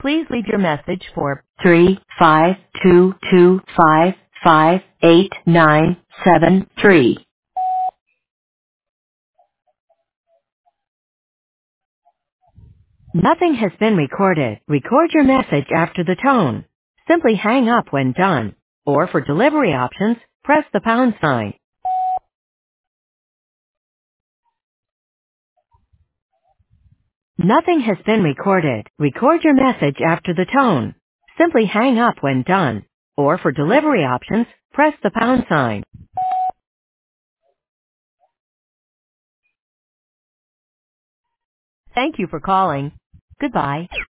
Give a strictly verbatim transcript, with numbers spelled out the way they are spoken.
Please leave your message for three five two two five five eight nine seven three. Nothing has been recorded. Record your message after the tone. Simply hang up when done. Or for delivery options, press the pound sign. Nothing has been recorded. Record your message after the tone. Simply hang up when done. Or for delivery options, press the pound sign. Thank you for calling. Goodbye.